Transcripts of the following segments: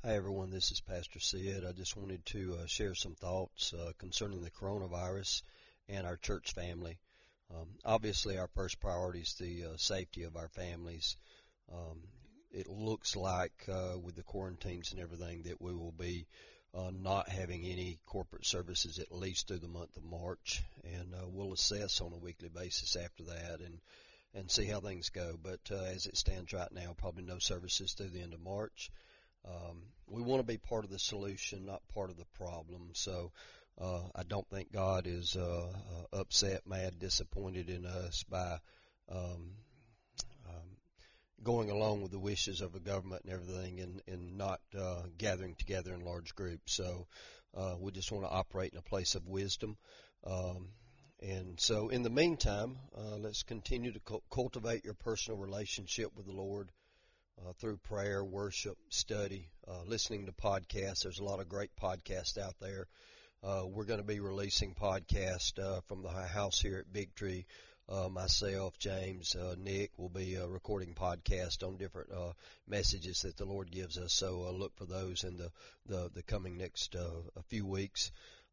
Hi everyone, this is Pastor Sid. I just wanted to share some thoughts concerning the coronavirus and our church family. Obviously, our first priority is the safety of our families. Um, it looks like with the quarantines and everything that we will be not having any corporate services at least through the month of March, and we'll assess on a weekly basis after that and see how things go. But as it stands right now, probably no services through the end of March. We want to be part of the solution, not part of the problem. So I don't think God is upset, mad, disappointed in us by um, um, going along with the wishes of the government and everything and not gathering together in large groups. So we just want to operate in a place of wisdom. Um, and so in the meantime, let's continue to cultivate your personal relationship with the Lord through prayer, worship, study, listening to podcasts. There's a lot of great podcasts out there. We're going to be releasing podcasts from the house here at Big Tree. Myself, James, Nick will be recording podcasts on different messages that the Lord gives us. So look for those in the coming next a few weeks.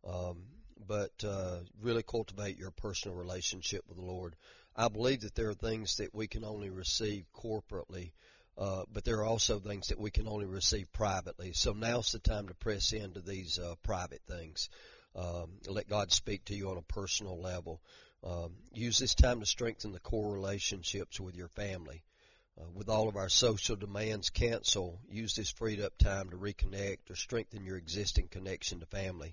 But really cultivate your personal relationship with the Lord. I believe that there are things that we can only receive corporately. But there are also things that we can only receive privately. So now's the time to press into these private things. Let God speak to you on a personal level. Use this time to strengthen the core relationships with your family. With all of our social demands canceled, use this freed up time to reconnect or strengthen your existing connection to family.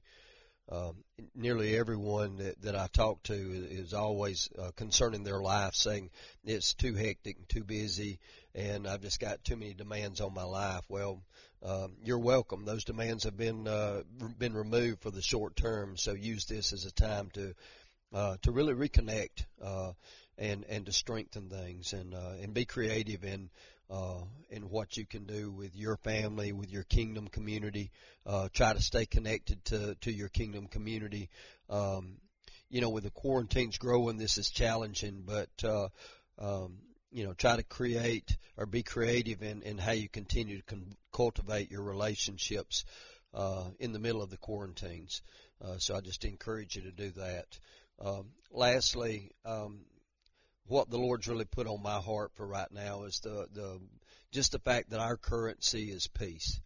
Nearly everyone that I talk to is always concerning their life, saying it's too hectic and too busy, and I've just got too many demands on my life. Well, you're welcome. Those demands have been removed for the short term, so use this as a time to really reconnect and to strengthen things and be creative in what you can do with your family, with your kingdom community. Try to stay connected to your kingdom community. With the quarantines growing, this is challenging, but try to create or be creative in how you continue to cultivate your relationships in the middle of the quarantines. So I just encourage you to do that. Lastly, what the Lord's really put on my heart for right now is just the fact that our currency is peace.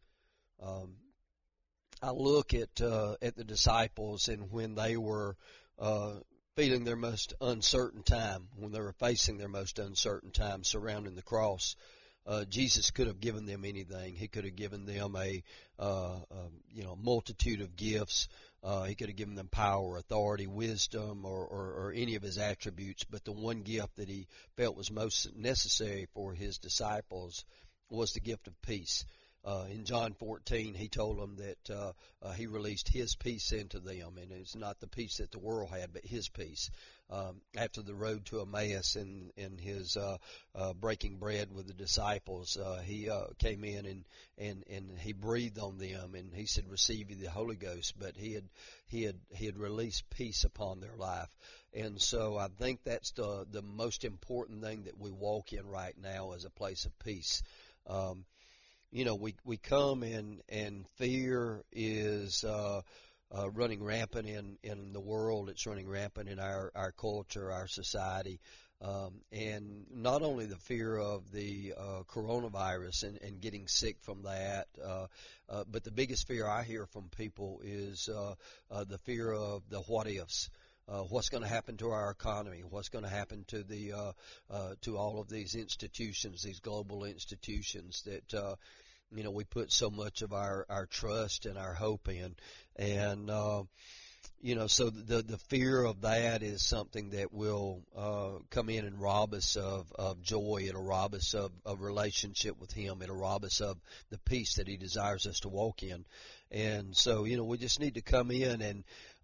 I look at the disciples, and when they were feeling their most uncertain time, when they were facing their most uncertain time surrounding the cross, Jesus could have given them anything. He could have given them a multitude of gifts. He could have given them power, authority, wisdom, or any of his attributes. But the one gift that he felt was most necessary for his disciples was the gift of peace. In John 14, he told them that he released his peace into them, and it's not the peace that the world had, but his peace. After the road to Emmaus and his breaking bread with the disciples, he came in and he breathed on them, and he said, "Receive you the Holy Ghost." But he had released peace upon their life, and so I think that's the most important thing that we walk in right now is a place of peace. We come and fear is running rampant in the world. It's running rampant in our culture, our society. And not only the fear of the coronavirus and getting sick from that, but the biggest fear I hear from people is the fear of the what ifs. What's going to happen to our economy? What's going to happen to to all of these institutions, these global institutions that we put so much of our trust and our hope in, and so the fear of that is something that will come in and rob us of joy. It'll rob us of relationship with Him. It'll rob us of the peace that He desires us to walk in, and so we just need to come in and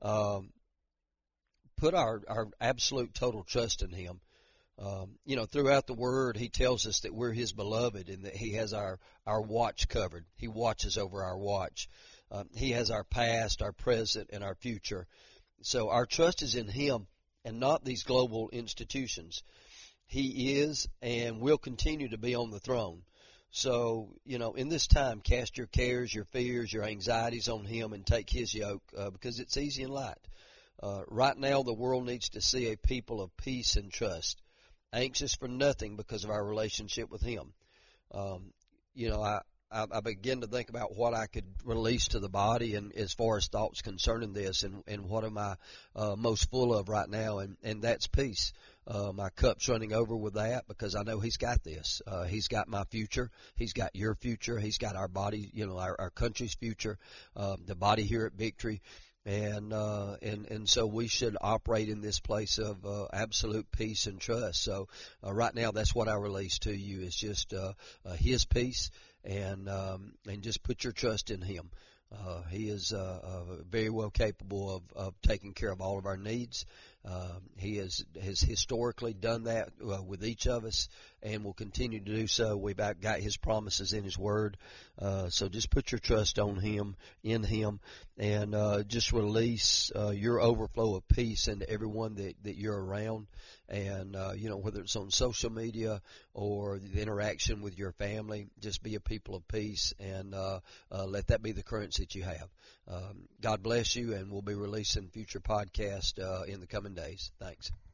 put our absolute total trust in Him. Throughout the Word, He tells us that we're His beloved and that He has our watch covered. He watches over our watch. He has our past, our present, and our future. So our trust is in Him and not these global institutions. He is and will continue to be on the throne. So, in this time, cast your cares, your fears, your anxieties on Him and take His yoke because it's easy and light. Right now, the world needs to see a people of peace and trust, anxious for nothing because of our relationship with Him. Um, I begin to think about what I could release to the body and as far as thoughts concerning this and what am I most full of right now, and that's peace. My cup's running over with that because I know He's got this. He's got my future. He's got your future. He's got our body, our country's future, the body here at Victory. And so we should operate in this place of absolute peace and trust. So right now, that's what I release to you is just His peace, and just put your trust in Him. He is very well capable of taking care of all of our needs. He has historically done that with each of us and will continue to do so. We've got His promises in His Word. So just put your trust on Him, in Him, and just release your overflow of peace into everyone that you're around. And, whether it's on social media or the interaction with your family, just be a people of peace and let that be the currency that you have. God bless you, and we'll be releasing future podcasts in the coming days. Thanks.